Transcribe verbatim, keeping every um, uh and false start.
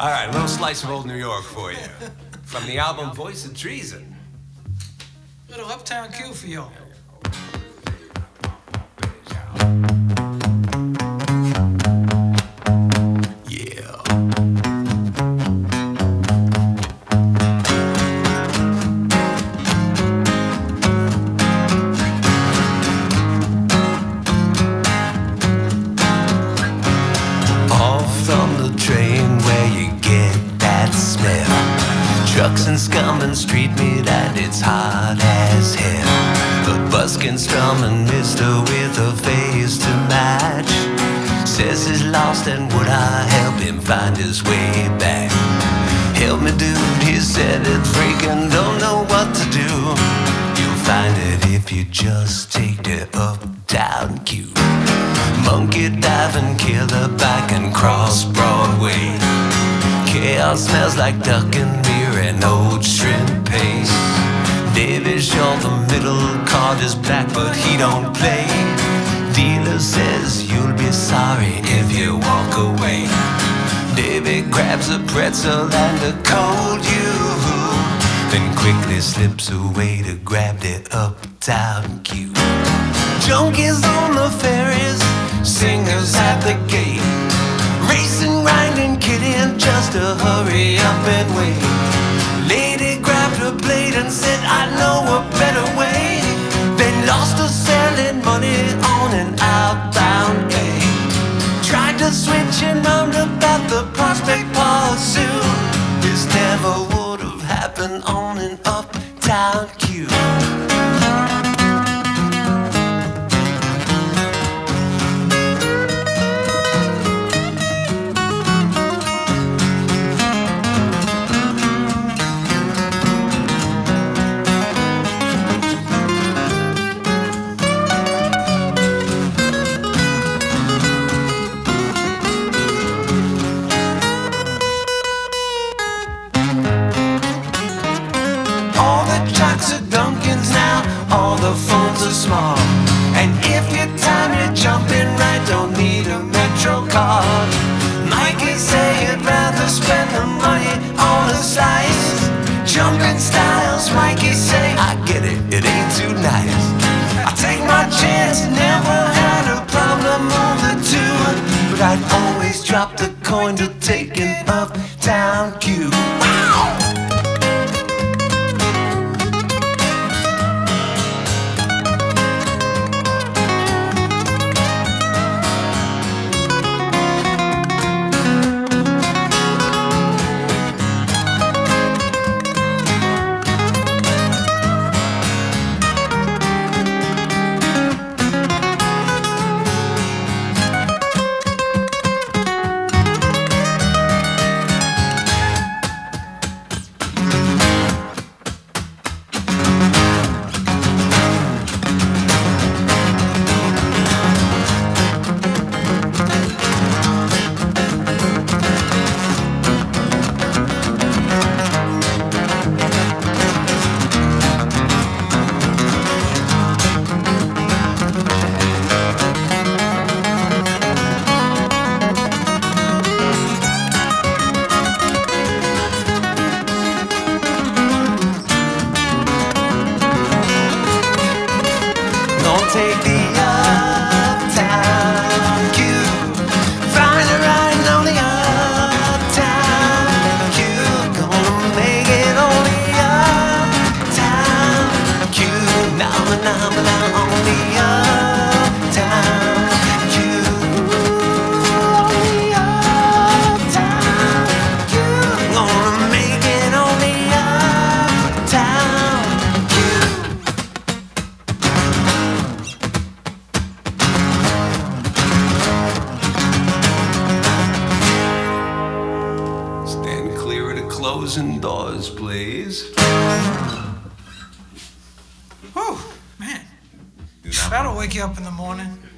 All right, a little slice of old New York for you. From the album Voice of Treason. Little Uptown Q for y'all. Trucks and scum and street meat and it's hot as hell. A buskin' strumming mister with a face to match says he's lost and would I help him find his way back. Help me dude, he said it's freaking don't know what to do. You'll find it if you just take the uptown Q. Monkey diving, killer bike and cross Broadway. Chaos smells like duck and beer and old shrimp paste. Davy Shaw, the middle card is black but he don't play. Dealer says you'll be sorry if you walk away. Davy grabs a pretzel and a cold you, then quickly slips away to grab the uptown Q. Junkies on the ferries, singers at the gate. Racing, grinding, kidding, just to hurry up and wait. Lady grabbed her blade and said, I know a better way. Then lost her selling money on an outbound A. Tried to switch and roundabout the Prospect Park Zoo. This never would have happened on an uptown Q. Small. And if you time you're jumping right, don't need a Metro card. Mikey say you'd rather spend the money on a slice. Jumping styles, Mikey say, I get it, it ain't too nice. I take my chance, never had a problem on the two, but I'd always drop the coin to take an uptown Q. Wow! Take the uptown Q. Find a ride on the uptown Q. Gonna make it on the uptown Q. Now, now, now on the uptown Q. On the uptown Q. Gonna make it on the uptown Q. Closing doors, please. Whew, man. That'll wake you up in the morning.